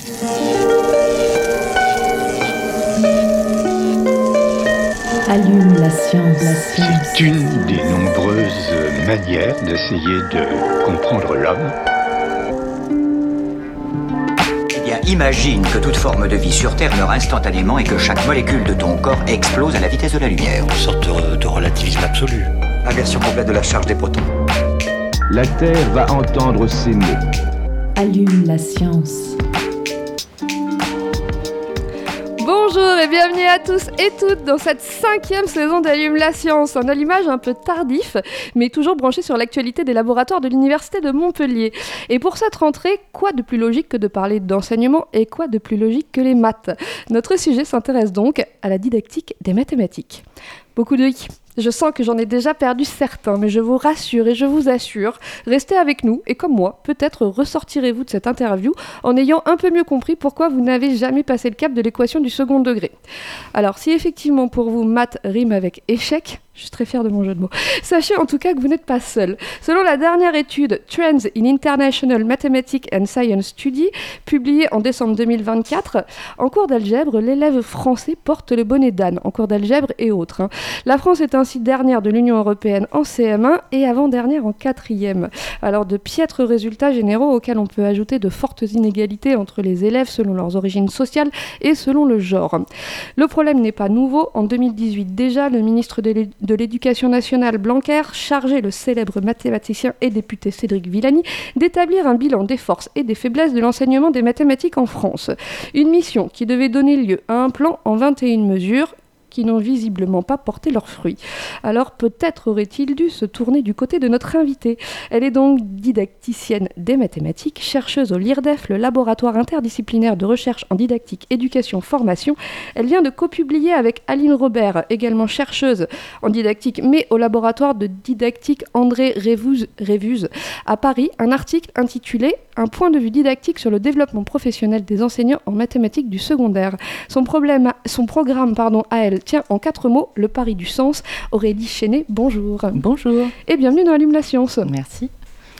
Allume la science. C'est une des nombreuses manières d'essayer de comprendre l'homme. Eh bien, imagine que toute forme de vie sur Terre meurt instantanément et que chaque molécule de ton corps explose à la vitesse de la lumière. Une sorte de relativisme absolu. Inversion complète de la charge des protons. La Terre va entendre ces mots. Allume la science. Bonjour et bienvenue à tous et toutes dans cette 5e saison d'Allume la science, un allumage un peu tardif, mais toujours branché sur l'actualité des laboratoires de l'Université de Montpellier. Et pour cette rentrée, quoi de plus logique que de parler d'enseignement et quoi de plus logique que les maths ? Notre sujet s'intéresse donc à la didactique des mathématiques. Beaucoup de i. Je sens que j'en ai déjà perdu certains, mais je vous rassure et je vous assure, restez avec nous et comme moi, peut-être ressortirez-vous de cette interview en ayant un peu mieux compris pourquoi vous n'avez jamais passé le cap de l'équation du second degré. Alors si effectivement pour vous maths rime avec échec, je suis très fière de mon jeu de mots. Sachez en tout cas que vous n'êtes pas seul. Selon la dernière étude Trends in International Mathematics and Science Study, publiée en décembre 2024, en cours d'algèbre, l'élève français porte le bonnet d'âne, en cours d'algèbre et autres. La France est ainsi dernière de l'Union européenne en CM1 et avant-dernière en 4e. Alors de piètres résultats généraux auxquels on peut ajouter de fortes inégalités entre les élèves selon leurs origines sociales et selon le genre. Le problème n'est pas nouveau. En 2018 déjà, le ministre de l'Éducation nationale Blanquer chargeait le célèbre mathématicien et député Cédric Villani d'établir un bilan des forces et des faiblesses de l'enseignement des mathématiques en France. Une mission qui devait donner lieu à un plan en 21 mesures qui n'ont visiblement pas porté leurs fruits. Alors peut-être aurait-il dû se tourner du côté de notre invitée. Elle est donc didacticienne des mathématiques, chercheuse au LIRDEF, le laboratoire interdisciplinaire de recherche en didactique, éducation, formation. Elle vient de copublier avec Aline Robert, également chercheuse en didactique, mais au laboratoire de didactique André Révuse à Paris, un article intitulé « Un point de vue didactique sur le développement professionnel des enseignants en mathématiques du secondaire ». Son programme à elle tient en 4 mots, le pari du sens. Aurélie Chénet, bonjour. Bonjour. Et bienvenue dans Allume la science. Merci.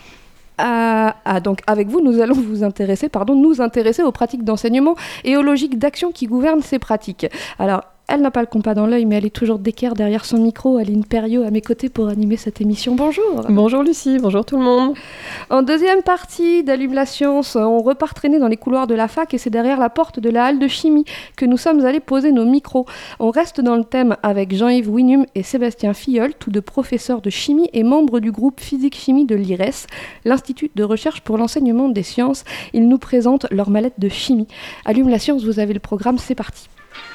Donc avec vous, nous allons nous intéresser aux pratiques d'enseignement et aux logiques d'action qui gouvernent ces pratiques. Alors, elle n'a pas le compas dans l'œil, mais elle est toujours d'équerre derrière son micro. Aline Perriot à mes côtés pour animer cette émission. Bonjour. Bonjour Lucie, bonjour tout le monde. En deuxième partie d'Allume la science, on repart traîner dans les couloirs de la fac et c'est derrière la porte de la halle de chimie que nous sommes allés poser nos micros. On reste dans le thème avec Jean-Yves Winum et Sébastien Filleul, tous deux professeurs de chimie et membres du groupe physique-chimie de l'IRES, l'Institut de recherche pour l'enseignement des sciences. Ils nous présentent leur mallette de chimie. Allume la science, vous avez le programme, c'est parti.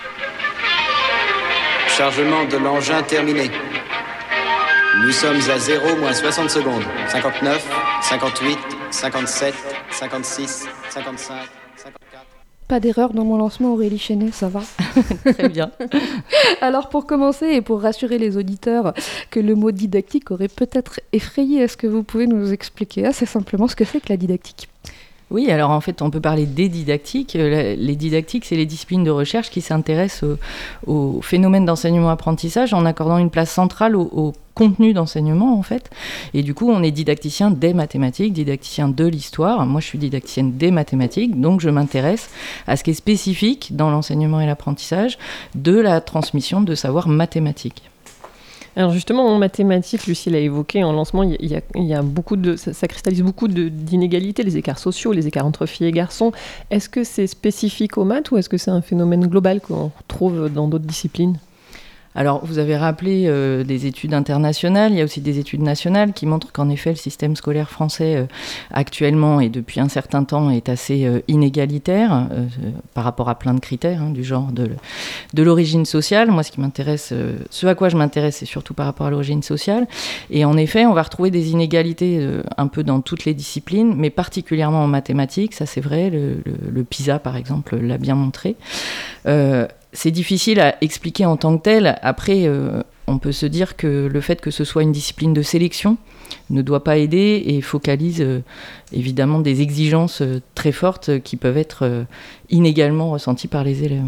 Chargement de l'engin terminé. Nous sommes à 0 moins 60 secondes. 59, 58, 57, 56, 55, 54... Pas d'erreur dans mon lancement, Aurélie Chénet, ça va. Très bien. Alors pour commencer et pour rassurer les auditeurs que le mot didactique aurait peut-être effrayé, est-ce que vous pouvez nous expliquer assez simplement ce que c'est que la didactique ? Oui, alors en fait, on peut parler des didactiques. Les didactiques, c'est les disciplines de recherche qui s'intéressent au phénomène d'enseignement-apprentissage en accordant une place centrale au contenu d'enseignement, en fait. Et du coup, on est didacticien des mathématiques, didacticien de l'histoire. Moi, je suis didacticienne des mathématiques, donc je m'intéresse à ce qui est spécifique dans l'enseignement et l'apprentissage de la transmission de savoirs mathématiques. Alors justement, en mathématiques, Lucie l'a évoqué en lancement, il y a beaucoup ça cristallise beaucoup d'inégalités, les écarts sociaux, les écarts entre filles et garçons. Est-ce que c'est spécifique aux maths ou est-ce que c'est un phénomène global qu'on retrouve dans d'autres disciplines ? Alors, vous avez rappelé des études internationales, il y a aussi des études nationales qui montrent qu'en effet, le système scolaire français actuellement et depuis un certain temps est assez inégalitaire par rapport à plein de critères, du genre de l'origine sociale. Moi, ce à quoi je m'intéresse, c'est surtout par rapport à l'origine sociale. Et en effet, on va retrouver des inégalités un peu dans toutes les disciplines, mais particulièrement en mathématiques, ça c'est vrai, le PISA par exemple l'a bien montré. C'est difficile à expliquer en tant que tel. Après, on peut se dire que le fait que ce soit une discipline de sélection ne doit pas aider et focalise évidemment des exigences très fortes qui peuvent être inégalement ressenties par les élèves.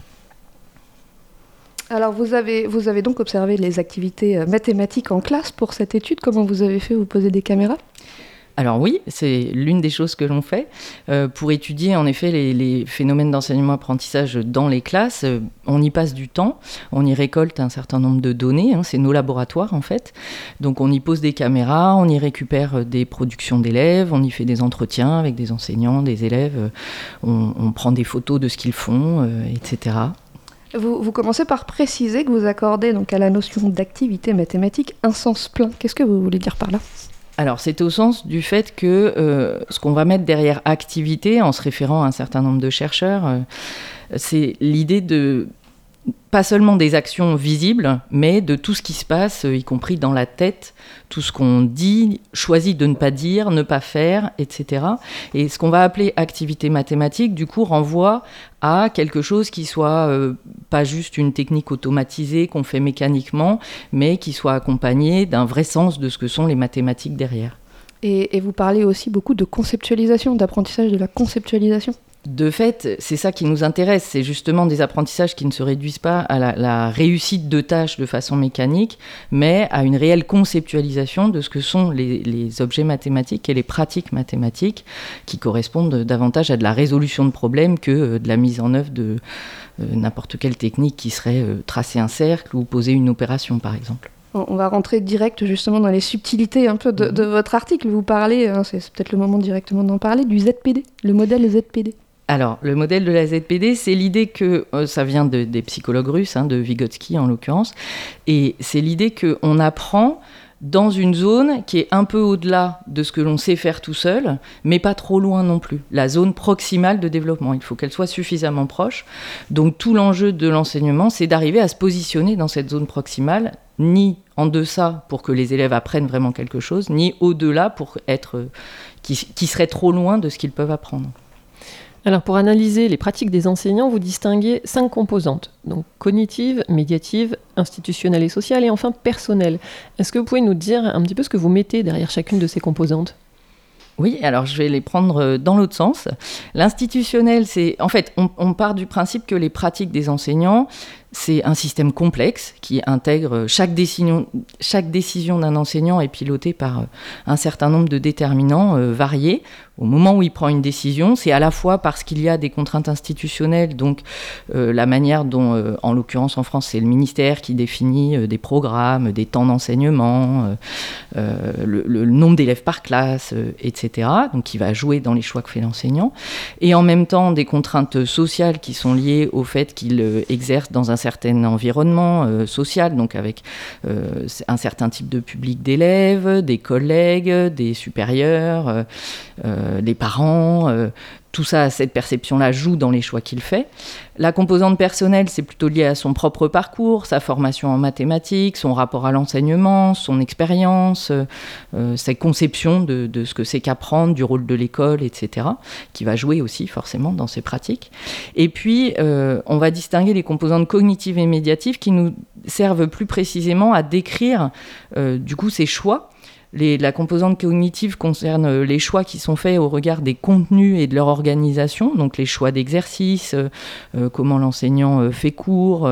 Alors vous avez donc observé les activités mathématiques en classe pour cette étude. Comment vous avez fait ? Vous posez des caméras ? Alors oui, c'est l'une des choses que l'on fait. Pour étudier en effet les phénomènes d'enseignement-apprentissage dans les classes, on y passe du temps, on y récolte un certain nombre de données, c'est nos laboratoires en fait. Donc on y pose des caméras, on y récupère des productions d'élèves, on y fait des entretiens avec des enseignants, des élèves, on prend des photos de ce qu'ils font, etc. Vous commencez par préciser que vous accordez donc à la notion d'activité mathématique un sens plein. Qu'est-ce que vous voulez dire par là ? Alors, c'est au sens du fait que ce qu'on va mettre derrière activité, en se référant à un certain nombre de chercheurs, c'est l'idée de pas seulement des actions visibles, mais de tout ce qui se passe, y compris dans la tête, tout ce qu'on dit, choisit de ne pas dire, ne pas faire, etc. Et ce qu'on va appeler activité mathématique, du coup, renvoie à quelque chose qui soit pas juste une technique automatisée qu'on fait mécaniquement, mais qui soit accompagnée d'un vrai sens de ce que sont les mathématiques derrière. Et vous parlez aussi beaucoup de conceptualisation, d'apprentissage de la conceptualisation. De fait, c'est ça qui nous intéresse, c'est justement des apprentissages qui ne se réduisent pas à la réussite de tâches de façon mécanique, mais à une réelle conceptualisation de ce que sont les objets mathématiques et les pratiques mathématiques qui correspondent davantage à de la résolution de problèmes que de la mise en œuvre de n'importe quelle technique qui serait tracer un cercle ou poser une opération, par exemple. On va rentrer direct justement dans les subtilités un peu de votre article. Vous parlez, c'est peut-être le moment directement d'en parler, du ZPD, le modèle ZPD. Alors, le modèle de la ZPD, c'est l'idée que, ça vient des psychologues russes, de Vygotsky en l'occurrence, et c'est l'idée qu'on apprend dans une zone qui est un peu au-delà de ce que l'on sait faire tout seul, mais pas trop loin non plus. La zone proximale de développement, il faut qu'elle soit suffisamment proche. Donc tout l'enjeu de l'enseignement, c'est d'arriver à se positionner dans cette zone proximale, ni en deçà pour que les élèves apprennent vraiment quelque chose, ni au-delà pour être qui serait trop loin de ce qu'ils peuvent apprendre. Alors pour analyser les pratiques des enseignants, vous distinguez 5 composantes, donc cognitive, médiative, institutionnelle et sociale, et enfin personnelle. Est-ce que vous pouvez nous dire un petit peu ce que vous mettez derrière chacune de ces composantes ? Oui, alors je vais les prendre dans l'autre sens. L'institutionnel, c'est... En fait, on part du principe que les pratiques des enseignants, c'est un système complexe qui intègre chaque décision d'un enseignant est pilotée par un certain nombre de déterminants variés. Au moment où il prend une décision, c'est à la fois parce qu'il y a des contraintes institutionnelles, donc la manière dont, en l'occurrence en France, c'est le ministère qui définit des programmes, des temps d'enseignement, le nombre d'élèves par classe, etc., donc qui va jouer dans les choix que fait l'enseignant, et en même temps des contraintes sociales qui sont liées au fait qu'il exerce dans un certain environnement social, donc avec un certain type de public d'élèves, des collègues, des supérieurs, les parents, tout ça, cette perception-là joue dans les choix qu'il fait. La composante personnelle, c'est plutôt lié à son propre parcours, sa formation en mathématiques, son rapport à l'enseignement, son expérience, sa conception de ce que c'est qu'apprendre, du rôle de l'école, etc., qui va jouer aussi forcément dans ses pratiques. Et puis, on va distinguer les composantes cognitives et médiatives qui nous servent plus précisément à décrire du coup ces choix. La composante cognitive concerne les choix qui sont faits au regard des contenus et de leur organisation, donc les choix d'exercice, comment l'enseignant fait cours,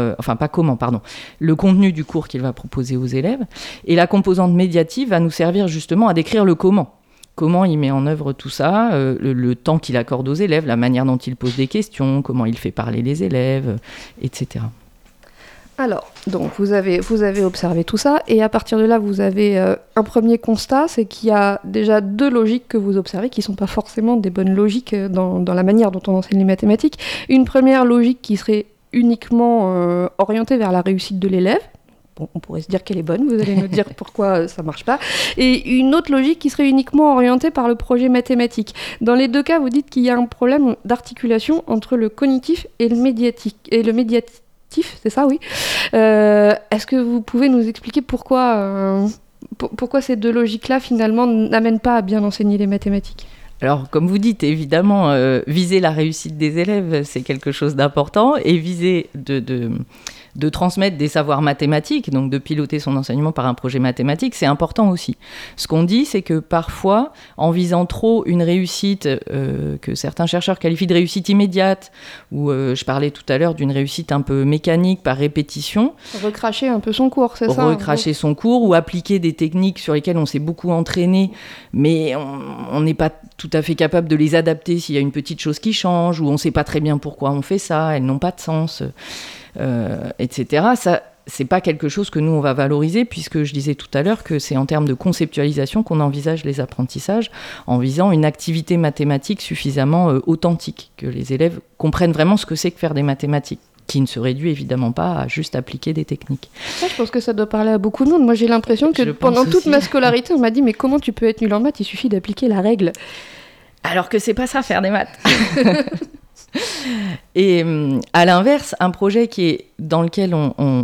le contenu du cours qu'il va proposer aux élèves. Et la composante médiative va nous servir justement à décrire le comment. Comment il met en œuvre tout ça, le temps qu'il accorde aux élèves, la manière dont il pose des questions, comment il fait parler les élèves, etc. Alors, donc vous avez observé tout ça, et à partir de là, vous avez un premier constat, c'est qu'il y a déjà 2 logiques que vous observez, qui ne sont pas forcément des bonnes logiques dans la manière dont on enseigne les mathématiques. Une première logique qui serait uniquement orientée vers la réussite de l'élève. Bon, on pourrait se dire qu'elle est bonne, vous allez me dire pourquoi ça ne marche pas. Et une autre logique qui serait uniquement orientée par le projet mathématique. Dans les 2 cas, vous dites qu'il y a un problème d'articulation entre le cognitif et le médiatique. C'est ça, oui. Est-ce que vous pouvez nous expliquer pourquoi ces 2 logiques-là, finalement, n'amènent pas à bien enseigner les mathématiques ? Alors, comme vous dites, évidemment, viser la réussite des élèves, c'est quelque chose d'important, et viser de transmettre des savoirs mathématiques, donc de piloter son enseignement par un projet mathématique, c'est important aussi. Ce qu'on dit, c'est que parfois, en visant trop une réussite que certains chercheurs qualifient de réussite immédiate, ou je parlais tout à l'heure d'une réussite un peu mécanique par répétition. Recracher un peu son cours, c'est ça ? Recracher son cours ou appliquer des techniques sur lesquelles on s'est beaucoup entraîné, mais on n'est pas tout à fait capable de les adapter s'il y a une petite chose qui change, ou on ne sait pas très bien pourquoi on fait ça, elles n'ont pas de sens, etc. Ça, c'est pas quelque chose que nous, on va valoriser, puisque je disais tout à l'heure que c'est en termes de conceptualisation qu'on envisage les apprentissages, en visant une activité mathématique suffisamment authentique, que les élèves comprennent vraiment ce que c'est que faire des mathématiques, qui ne se réduit évidemment pas à juste appliquer des techniques. Ça, je pense que ça doit parler à beaucoup de monde. Moi, j'ai l'impression que pendant toute ma scolarité, on m'a dit « Mais comment tu peux être nul en maths ? Il suffit d'appliquer la règle. » Alors que c'est pas ça, faire des maths. Et à l'inverse, un projet dans lequel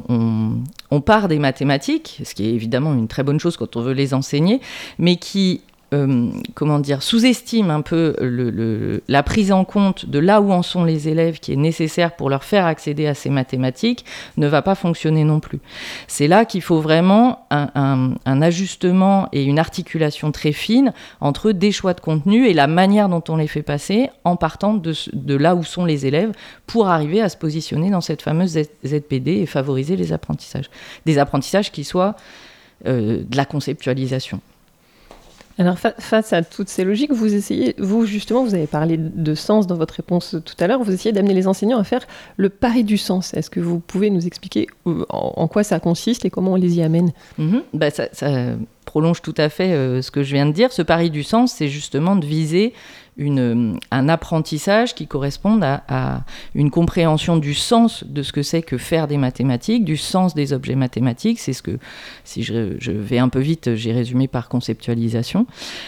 on part des mathématiques, ce qui est évidemment une très bonne chose quand on veut les enseigner, mais qui sous-estime un peu la prise en compte de là où en sont les élèves qui est nécessaire pour leur faire accéder à ces mathématiques, ne va pas fonctionner non plus. C'est là qu'il faut vraiment un ajustement et une articulation très fine entre des choix de contenu et la manière dont on les fait passer en partant de là où sont les élèves pour arriver à se positionner dans cette fameuse ZPD et favoriser les apprentissages. Des apprentissages qui soient de la conceptualisation. Alors, face à toutes ces logiques, vous avez parlé de sens dans votre réponse tout à l'heure, vous essayez d'amener les enseignants à faire le pari du sens. Est-ce que vous pouvez nous expliquer en quoi ça consiste et comment on les y amène ? Ça prolonge tout à fait ce que je viens de dire. Ce pari du sens, c'est justement de viser un apprentissage qui corresponde à une compréhension du sens de ce que c'est que faire des mathématiques, du sens des objets mathématiques. C'est ce que, si je vais un peu vite, j'ai résumé par conceptualisation.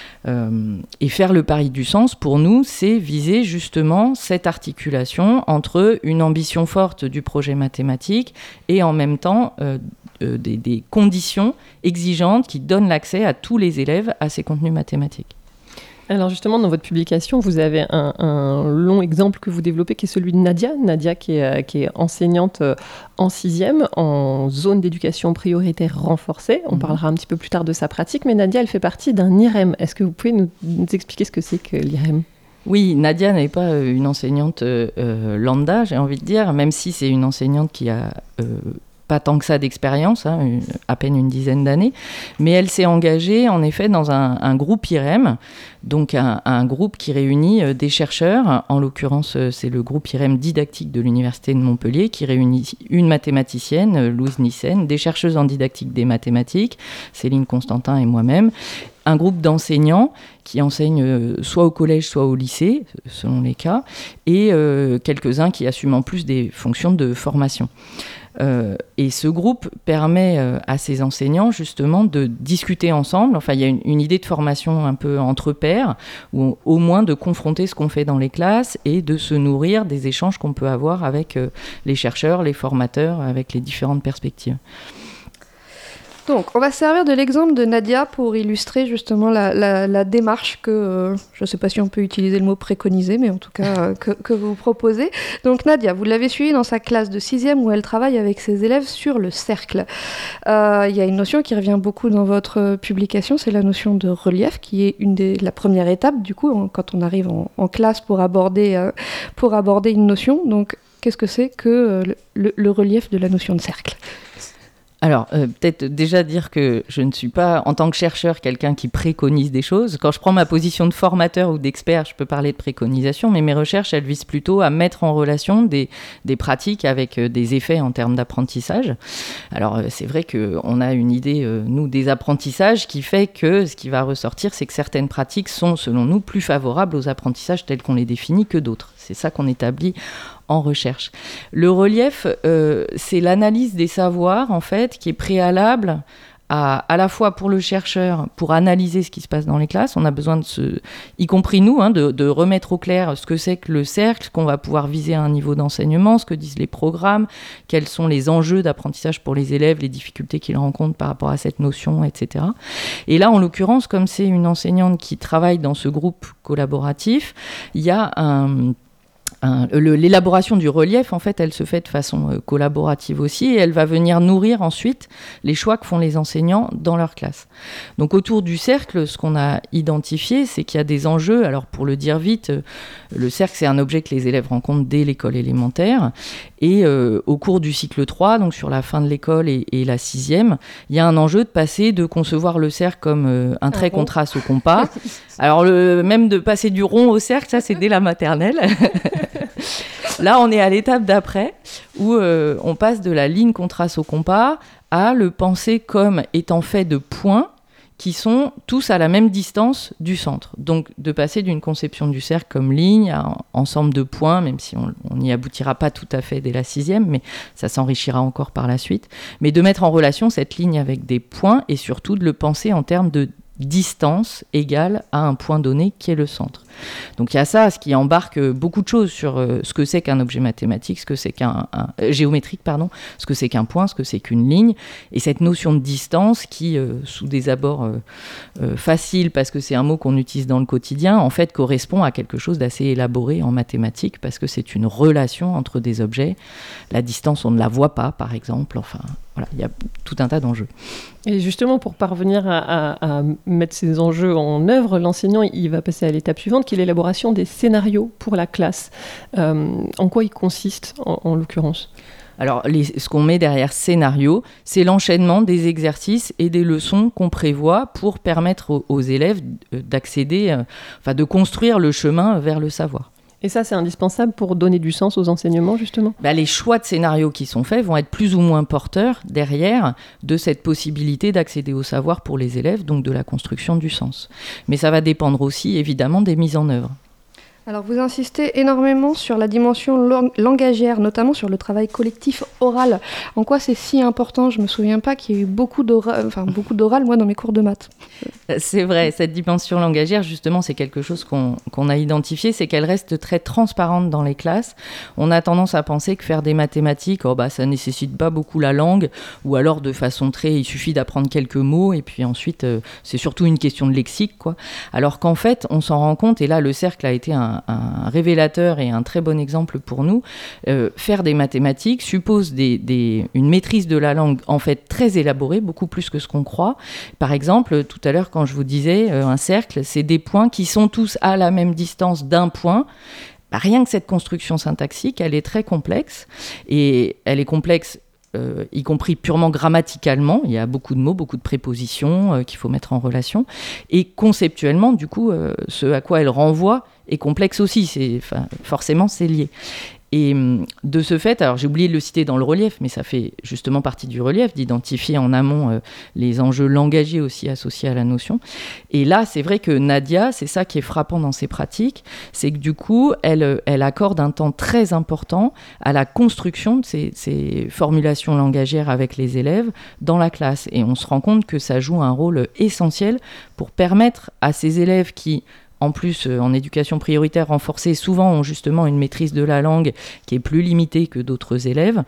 Et faire le pari du sens, pour nous, c'est viser justement cette articulation entre une ambition forte du projet mathématique et en même temps des conditions exigeantes qui donnent l'accès à tous les élèves à ces contenus mathématiques. Alors justement, dans votre publication, vous avez un long exemple que vous développez qui est celui de Nadia. Nadia qui est enseignante en 6e en zone d'éducation prioritaire renforcée. On parlera un petit peu plus tard de sa pratique, mais Nadia, elle fait partie d'un IREM. Est-ce que vous pouvez nous expliquer ce que c'est que l'IREM ? Oui, Nadia n'est pas une enseignante lambda, j'ai envie de dire, même si c'est une enseignante qui a pas tant que ça d'expérience, à peine une dizaine d'années, mais elle s'est engagée en effet dans un groupe IREM, donc un groupe qui réunit des chercheurs, en l'occurrence c'est le groupe IREM didactique de l'Université de Montpellier, qui réunit une mathématicienne, Louise Nissen, des chercheuses en didactique des mathématiques, Céline Constantin et moi-même, un groupe d'enseignants qui enseignent soit au collège, soit au lycée, selon les cas, et quelques-uns qui assument en plus des fonctions de formation. Et ce groupe permet à ces enseignants justement de discuter ensemble. Enfin, il y a une idée de formation un peu entre pairs, ou au moins de confronter ce qu'on fait dans les classes et de se nourrir des échanges qu'on peut avoir avec les chercheurs, les formateurs, avec les différentes perspectives. Donc, on va se servir de l'exemple de Nadia pour illustrer justement la démarche que, je ne sais pas si on peut utiliser le mot préconiser, mais en tout cas que vous proposez. Donc Nadia, vous l'avez suivie dans sa classe de 6e où elle travaille avec ses élèves sur le cercle. Il y a une notion qui revient beaucoup dans votre publication, c'est la notion de relief, qui est la première étape du coup quand on arrive en classe pour aborder une notion. Donc, qu'est-ce que c'est que le relief de la notion de cercle ? Alors, peut-être déjà dire que je ne suis pas, en tant que chercheur, quelqu'un qui préconise des choses. Quand je prends ma position de formateur ou d'expert, je peux parler de préconisation, mais mes recherches, elles visent plutôt à mettre en relation des pratiques avec des effets en termes d'apprentissage. Alors, c'est vrai qu'on a une idée, nous, des apprentissages qui fait que ce qui va ressortir, c'est que certaines pratiques sont, selon nous, plus favorables aux apprentissages tels qu'on les définit que d'autres. C'est ça qu'on établit en recherche. Le relief, c'est l'analyse des savoirs, en fait, qui est préalable à la fois pour le chercheur, pour analyser ce qui se passe dans les classes. On a besoin y compris nous, de remettre au clair ce que c'est que le cercle, qu'on va pouvoir viser à un niveau d'enseignement, ce que disent les programmes, quels sont les enjeux d'apprentissage pour les élèves, les difficultés qu'ils rencontrent par rapport à cette notion, etc. Et là, en l'occurrence, comme c'est une enseignante qui travaille dans ce groupe collaboratif, il y a l'élaboration du relief, en fait, elle se fait de façon collaborative aussi, et elle va venir nourrir ensuite les choix que font les enseignants dans leur classe. Donc autour du cercle, ce qu'on a identifié, c'est qu'il y a des enjeux. Alors pour le dire vite, le cercle, c'est un objet que les élèves rencontrent dès l'école élémentaire, et au cours du cycle 3, donc sur la fin de l'école et la 6e, il y a un enjeu de passer de concevoir le cercle comme un trait qu'on trace au compas. Alors même de passer du rond au cercle, ça c'est dès la maternelle. Là, on est à l'étape d'après, où on passe de la ligne qu'on trace au compas à le penser comme étant fait de points qui sont tous à la même distance du centre. Donc, de passer d'une conception du cercle comme ligne à ensemble de points, même si on n'y aboutira pas tout à fait dès la 6e, mais ça s'enrichira encore par la suite. Mais de mettre en relation cette ligne avec des points et surtout de le penser en termes de distance égale à un point donné qui est le centre. Donc il y a ça, ce qui embarque beaucoup de choses sur ce que c'est qu'un objet mathématique, ce que c'est géométrique, ce que c'est qu'un point, ce que c'est qu'une ligne, et cette notion de distance qui, sous des abords faciles, parce que c'est un mot qu'on utilise dans le quotidien, en fait correspond à quelque chose d'assez élaboré en mathématiques, parce que c'est une relation entre des objets. La distance, on ne la voit pas, par exemple. Enfin, voilà, il y a tout un tas d'enjeux. Et justement, pour parvenir à mettre ces enjeux en œuvre, l'enseignant il va passer à l'étape suivante, qui est l'élaboration des scénarios pour la classe. En quoi ils consistent, en l'occurrence ? Alors, ce qu'on met derrière scénario, c'est l'enchaînement des exercices et des leçons qu'on prévoit pour permettre aux élèves d'accéder, de construire le chemin vers le savoir. Et ça, c'est indispensable pour donner du sens aux enseignements, justement ? Les choix de scénarios qui sont faits vont être plus ou moins porteurs derrière de cette possibilité d'accéder au savoir pour les élèves, donc de la construction du sens. Mais ça va dépendre aussi, évidemment, des mises en œuvre. Alors vous insistez énormément sur la dimension langagière, notamment sur le travail collectif oral. En quoi c'est si important ? Je ne me souviens pas qu'il y ait eu beaucoup d'oral, moi, dans mes cours de maths. C'est vrai, cette dimension langagière, justement, c'est quelque chose qu'on a identifié, c'est qu'elle reste très transparente dans les classes. On a tendance à penser que faire des mathématiques, ça ne nécessite pas beaucoup la langue, ou alors de façon il suffit d'apprendre quelques mots, et puis ensuite, c'est surtout une question de lexique, quoi. Alors qu'en fait, on s'en rend compte, et là, le cercle a été un révélateur et un très bon exemple pour nous. Faire des mathématiques suppose une maîtrise de la langue en fait très élaborée, beaucoup plus que ce qu'on croit. Par exemple, tout à l'heure quand je vous disais un cercle, c'est des points qui sont tous à la même distance d'un point. Rien que cette construction syntaxique, elle est très complexe, et elle est complexe y compris purement grammaticalement. Il y a beaucoup de mots, beaucoup de prépositions qu'il faut mettre en relation. Et conceptuellement, du coup, ce à quoi elle renvoie est complexe aussi. Forcément, c'est lié. Et de ce fait, alors j'ai oublié de le citer dans le relief, mais ça fait justement partie du relief, d'identifier en amont les enjeux langagiers aussi associés à la notion. Et là, c'est vrai que Nadia, c'est ça qui est frappant dans ses pratiques, c'est que du coup, elle accorde un temps très important à la construction de ces formulations langagières avec les élèves dans la classe. Et on se rend compte que ça joue un rôle essentiel pour permettre à ces élèves qui, en plus, en éducation prioritaire renforcée, souvent ont justement une maîtrise de la langue qui est plus limitée que d'autres élèves.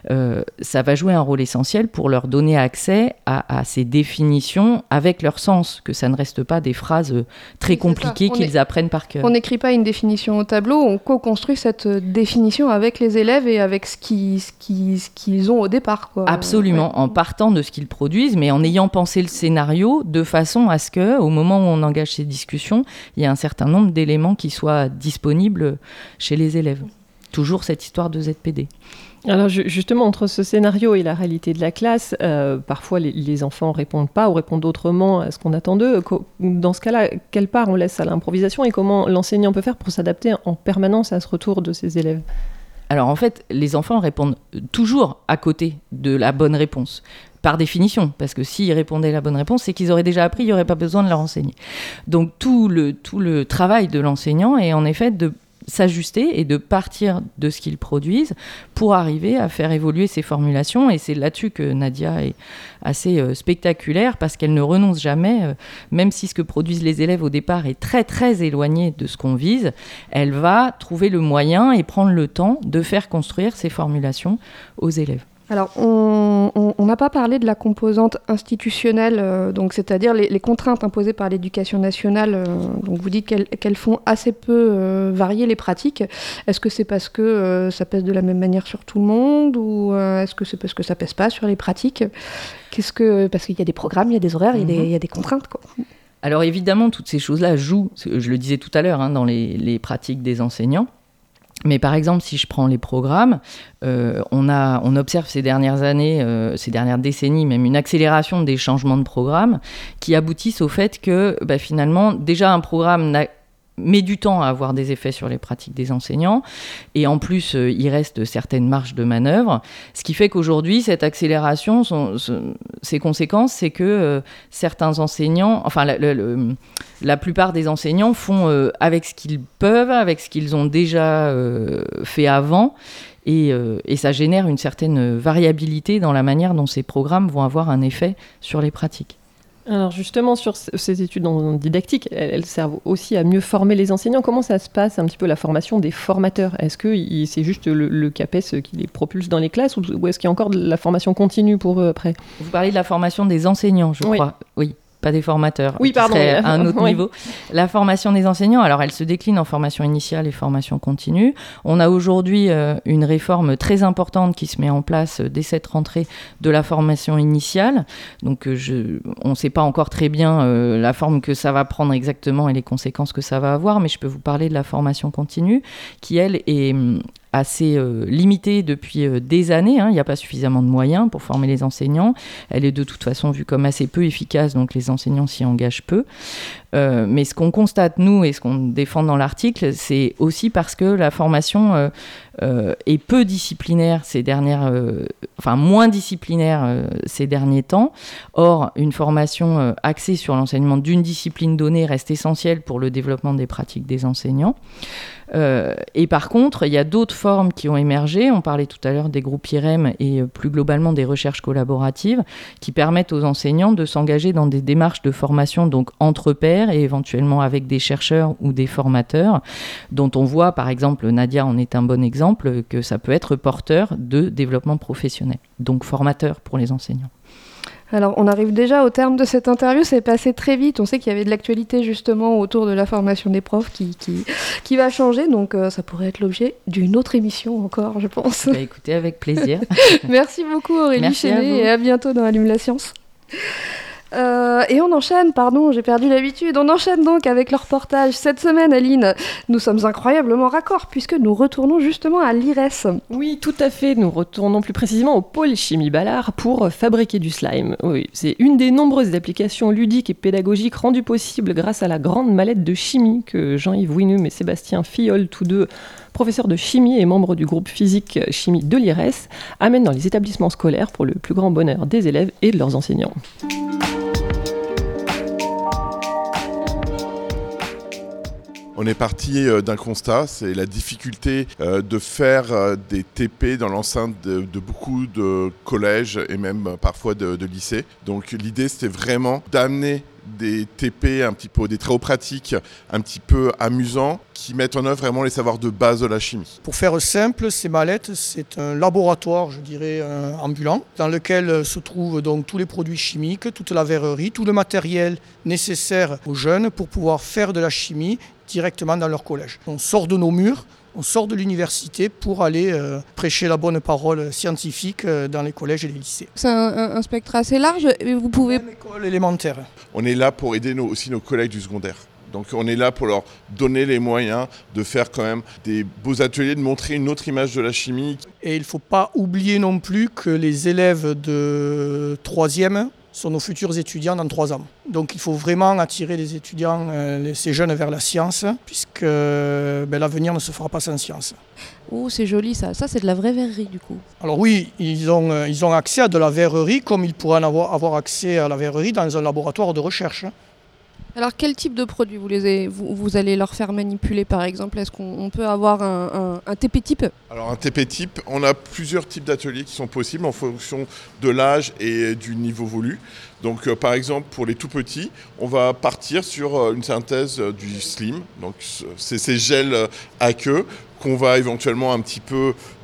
Ça va jouer un rôle essentiel pour leur donner accès à ces définitions avec leur sens, que ça ne reste pas des phrases très compliquées qu'ils apprennent par cœur. On n'écrit pas une définition au tableau, on co-construit cette définition avec les élèves et avec ce qu'ils ont au départ, quoi. Absolument, en partant de ce qu'ils produisent, mais en ayant pensé le scénario de façon à ce qu'au moment où on engage ces discussions, il y a un certain nombre d'éléments qui soient disponibles chez les élèves. Toujours cette histoire de ZPD. Alors justement, entre ce scénario et la réalité de la classe, parfois les enfants ne répondent pas ou répondent autrement à ce qu'on attend d'eux. Dans ce cas-là, quelle part on laisse à l'improvisation et comment l'enseignant peut faire pour s'adapter en permanence à ce retour de ses élèves ? Alors en fait, les enfants répondent toujours à côté de la bonne réponse. Par définition, parce que s'ils répondaient la bonne réponse, c'est qu'ils auraient déjà appris, il n'y aurait pas besoin de leur enseigner. Donc tout le travail de l'enseignant est en effet de s'ajuster et de partir de ce qu'ils produisent pour arriver à faire évoluer ces formulations. Et c'est là-dessus que Nadia est assez spectaculaire, parce qu'elle ne renonce jamais, même si ce que produisent les élèves au départ est très très éloigné de ce qu'on vise, elle va trouver le moyen et prendre le temps de faire construire ces formulations aux élèves. Alors, on n'a pas parlé de la composante institutionnelle, donc c'est-à-dire les contraintes imposées par l'éducation nationale. Donc vous dites qu'elles font assez peu varier les pratiques. Est-ce que c'est parce que ça pèse de la même manière sur tout le monde, ou est-ce que c'est parce que ça pèse pas sur les pratiques ? Parce qu'il y a des programmes, il y a des horaires, il y a des contraintes, quoi. Alors évidemment, toutes ces choses-là jouent, je le disais tout à l'heure, dans les pratiques des enseignants. Mais par exemple, si je prends les programmes, on observe ces dernières années, ces dernières décennies, même une accélération des changements de programmes qui aboutissent au fait que finalement, déjà un programme met du temps à avoir des effets sur les pratiques des enseignants, et en plus il reste certaines marges de manœuvre, ce qui fait qu'aujourd'hui cette accélération, ses conséquences, c'est que certains enseignants, la plupart des enseignants font avec ce qu'ils peuvent, avec ce qu'ils ont déjà fait avant, et ça génère une certaine variabilité dans la manière dont ces programmes vont avoir un effet sur les pratiques. Alors justement, sur ces études en didactique, elles servent aussi à mieux former les enseignants. Comment ça se passe un petit peu la formation des formateurs ? Est-ce que c'est juste le CAPES qui les propulse dans les classes, ou est-ce qu'il y a encore de la formation continue pour eux après ? Vous parlez de la formation des enseignants, je crois. Oui. Pas des formateurs, oui, pardon, serait à un autre niveau. La formation des enseignants, alors elle se décline en formation initiale et formation continue. On a aujourd'hui une réforme très importante qui se met en place dès cette rentrée de la formation initiale. Donc on ne sait pas encore très bien la forme que ça va prendre exactement et les conséquences que ça va avoir, mais je peux vous parler de la formation continue qui, elle, est assez limitée depuis des années. Il n'y a pas suffisamment de moyens pour former les enseignants. Elle est de toute façon vue comme assez peu efficace, donc les enseignants s'y engagent peu. Mais ce qu'on constate, nous, et ce qu'on défend dans l'article, c'est aussi parce que la formation est peu disciplinaire moins disciplinaire ces derniers temps. Or, une formation axée sur l'enseignement d'une discipline donnée reste essentielle pour le développement des pratiques des enseignants. Et par contre, il y a d'autres formes qui ont émergé. On parlait tout à l'heure des groupes IREM et plus globalement des recherches collaboratives qui permettent aux enseignants de s'engager dans des démarches de formation donc entre pairs et éventuellement avec des chercheurs ou des formateurs dont on voit, par exemple, Nadia en est un bon exemple, que ça peut être porteur de développement professionnel, donc formateur pour les enseignants. Alors, on arrive déjà au terme de cette interview, c'est passé très vite. On sait qu'il y avait de l'actualité justement autour de la formation des profs qui va changer, donc ça pourrait être l'objet d'une autre émission encore, je pense. Écoutez, avec plaisir. Merci beaucoup Aurélie Chénet et à bientôt dans Allume la Science. Et on enchaîne, j'ai perdu l'habitude, on enchaîne donc avec le reportage. Cette semaine, Aline, nous sommes incroyablement raccords puisque nous retournons justement à l'IRES. Oui, tout à fait, nous retournons plus précisément au pôle chimie Ballard pour fabriquer du slime. Oui, c'est une des nombreuses applications ludiques et pédagogiques rendues possibles grâce à la grande mallette de chimie que Jean-Yves Winum et Sébastien Filleul, tous deux professeurs de chimie et membres du groupe physique chimie de l'IRES, amènent dans les établissements scolaires pour le plus grand bonheur des élèves et de leurs enseignants. On est parti d'un constat, c'est la difficulté de faire des TP dans l'enceinte de beaucoup de collèges et même parfois de lycées. Donc l'idée, c'était vraiment d'amener des TP un petit peu, des travaux pratiques un petit peu amusants qui mettent en œuvre vraiment les savoirs de base de la chimie. Pour faire simple, ces mallettes, c'est un laboratoire, je dirais, ambulant, dans lequel se trouvent donc tous les produits chimiques, toute la verrerie, tout le matériel nécessaire aux jeunes pour pouvoir faire de la chimie directement dans leur collège. On sort de nos murs, on sort de l'université pour aller prêcher la bonne parole scientifique dans les collèges et les lycées. C'est un spectre assez large et vous pouvez... Même école élémentaire. On est là pour aider aussi nos collègues du secondaire. Donc on est là pour leur donner les moyens de faire quand même des beaux ateliers, de montrer une autre image de la chimie. Et il ne faut pas oublier non plus que les élèves de 3e sont nos futurs étudiants dans 3 ans. Donc il faut vraiment attirer les étudiants, ces jeunes vers la science, puisque l'avenir ne se fera pas sans science. Oh, c'est joli ça. Ça, c'est de la vraie verrerie du coup. Alors oui, ils ont accès à de la verrerie comme ils pourraient avoir accès à la verrerie dans un laboratoire de recherche. Alors quel type de produits vous allez leur faire manipuler par exemple ? Est-ce qu'on peut avoir un TP type ? Alors un TP type, on a plusieurs types d'ateliers qui sont possibles en fonction de l'âge et du niveau voulu. Donc par exemple pour les tout petits, on va partir sur une synthèse du slim. Donc c'est ces gels aqueux qu'on va éventuellement un petit peu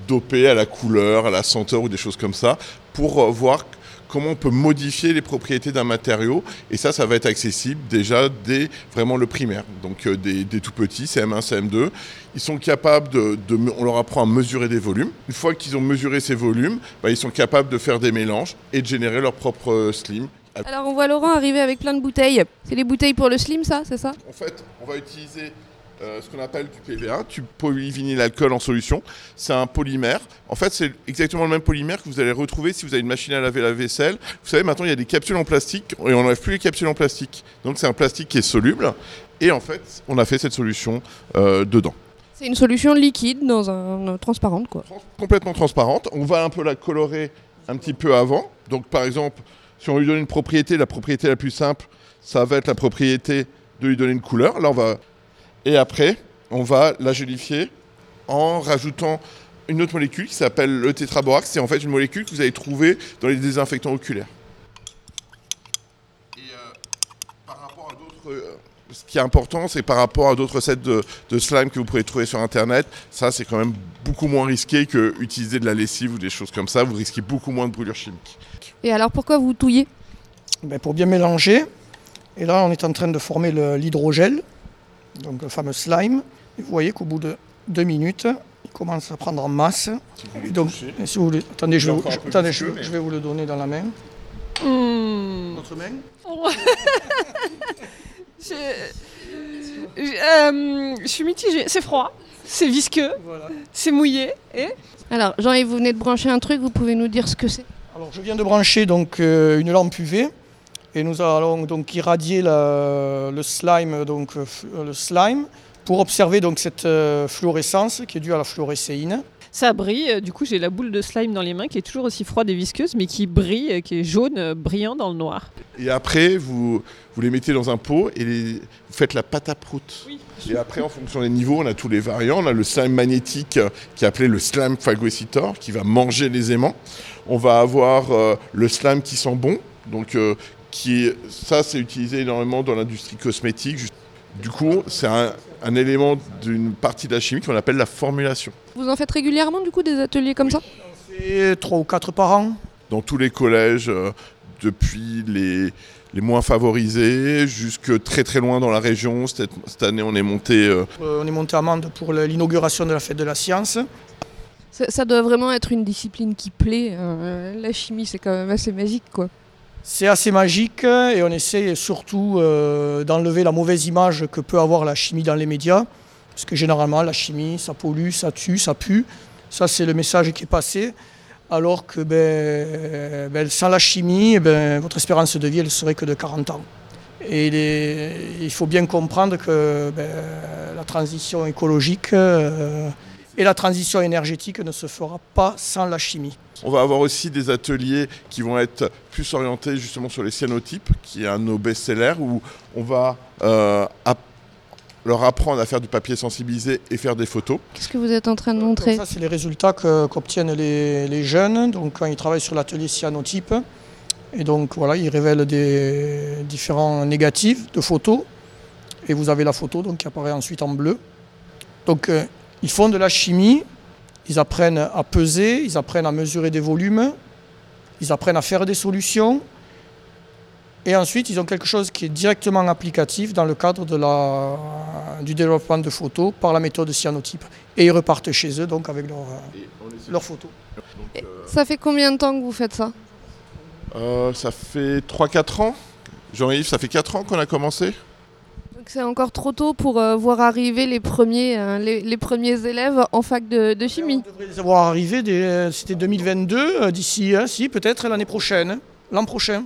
dopés à la couleur, à la senteur ou des choses comme ça, pour voir comment on peut modifier les propriétés d'un matériau. Et ça va être accessible déjà dès vraiment le primaire. Donc des tout petits, CM1, CM2. Ils sont capables on leur apprend à mesurer des volumes. Une fois qu'ils ont mesuré ces volumes, ils sont capables de faire des mélanges et de générer leur propre slim. Alors on voit Laurent arriver avec plein de bouteilles. C'est les bouteilles pour le slim, ça, c'est ça ? En fait, on va utiliser ce qu'on appelle du PVA, du polyvinyle-alcool en solution. C'est un polymère. En fait, c'est exactement le même polymère que vous allez retrouver si vous avez une machine à laver la vaisselle. Vous savez, maintenant, il y a des capsules en plastique et on n'enlève plus les capsules en plastique. Donc, c'est un plastique qui est soluble. Et en fait, on a fait cette solution dedans. C'est une solution liquide dans un transparente, quoi. Complètement transparente. On va un peu la colorer un petit peu avant. Donc, par exemple, si on lui donne une propriété, la propriété la plus simple, ça va être la propriété de lui donner une couleur. Là, Et après, on va la gélifier en rajoutant une autre molécule qui s'appelle le tétraborax. C'est en fait une molécule que vous allez trouver dans les désinfectants oculaires. Et par rapport à d'autres... ce qui est important, c'est par rapport à d'autres recettes de slime que vous pouvez trouver sur Internet. Ça, c'est quand même beaucoup moins risqué que utiliser de la lessive ou des choses comme ça. Vous risquez beaucoup moins de brûlures chimiques. Et alors, pourquoi vous touillez ? Pour bien mélanger. Et là, on est en train de former l'hydrogel. Donc le fameux slime. Et vous voyez qu'au bout de 2 minutes, il commence à prendre en masse. Et donc, si vous voulez, attendez, je vais vous le donner dans la main. Votre main. Je suis mitigée. C'est froid, c'est visqueux, voilà. C'est mouillé. Et alors, Jean-Yves, vous venez de brancher un truc, vous pouvez nous dire ce que c'est ? Alors, je viens de brancher donc, une lampe UV. Et nous allons donc irradier le slime pour observer donc cette fluorescence qui est due à la fluorécéine. Ça brille, du coup j'ai la boule de slime dans les mains qui est toujours aussi froide et visqueuse mais qui brille, qui est jaune, brillant dans le noir. Et après vous les mettez dans un pot et vous faites la pâte à prout. Oui. Et après en fonction des niveaux on a tous les variants, on a le slime magnétique qui est appelé le slime phagocytor qui va manger les aimants. On va avoir le slime qui sent bon, donc ça c'est utilisé énormément dans l'industrie cosmétique. Du coup, c'est un élément d'une partie de la chimie qu'on appelle la formulation. Vous en faites régulièrement du coup des ateliers comme ça ? On fait 3 ou 4 par an. Dans tous les collèges, depuis les moins favorisés jusque très très loin dans la région. Cette année, on est monté... On est monté à Mende pour l'inauguration de la fête de la science. Ça doit vraiment être une discipline qui plaît. La chimie, c'est quand même assez magique, quoi. C'est assez magique et on essaie surtout d'enlever la mauvaise image que peut avoir la chimie dans les médias. Parce que généralement, la chimie, ça pollue, ça tue, ça pue. Ça, c'est le message qui est passé. Alors que sans la chimie, votre espérance de vie, elle serait que de 40 ans. Et il faut bien comprendre que la transition écologique et la transition énergétique ne se fera pas sans la chimie. On va avoir aussi des ateliers qui vont être plus orientés justement sur les cyanotypes, qui est un de nos best-sellers, où on va leur apprendre à faire du papier sensibilisé et faire des photos. Qu'est-ce que vous êtes en train de montrer ? Ça, c'est les résultats qu'obtiennent les jeunes donc, quand ils travaillent sur l'atelier cyanotype. Et donc voilà, ils révèlent des différents négatifs de photos. Et vous avez la photo donc, qui apparaît ensuite en bleu. Donc ils font de la chimie. Ils apprennent à peser, ils apprennent à mesurer des volumes, ils apprennent à faire des solutions. Et ensuite, ils ont quelque chose qui est directement applicatif dans le cadre du développement de photos par la méthode cyanotype. Et ils repartent chez eux donc avec leurs photos. Ça fait combien de temps que vous faites ça ? Ça fait 3-4 ans. Jean-Yves, ça fait 4 ans qu'on a commencé. Donc c'est encore trop tôt pour voir arriver les premiers élèves en fac de chimie. On devrait les voir arriver, c'était 2022, d'ici, peut-être l'année prochaine, l'an prochain.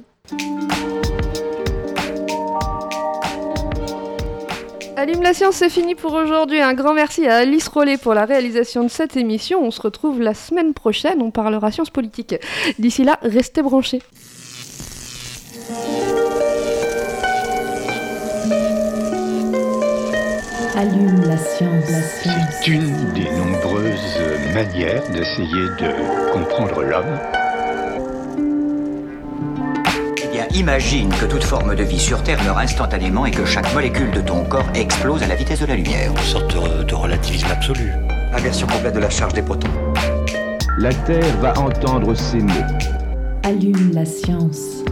Allume la science, c'est fini pour aujourd'hui. Un grand merci à Alice Rollet pour la réalisation de cette émission. On se retrouve la semaine prochaine, on parlera sciences politiques. D'ici là, restez branchés. Allume la science. C'est une des nombreuses manières d'essayer de comprendre l'homme. Eh bien, imagine que toute forme de vie sur Terre meurt instantanément et que chaque molécule de ton corps explose à la vitesse de la lumière. Une sorte de relativisme absolu. Inversion complète de la charge des protons. La Terre va entendre s'aimer. Allume la science.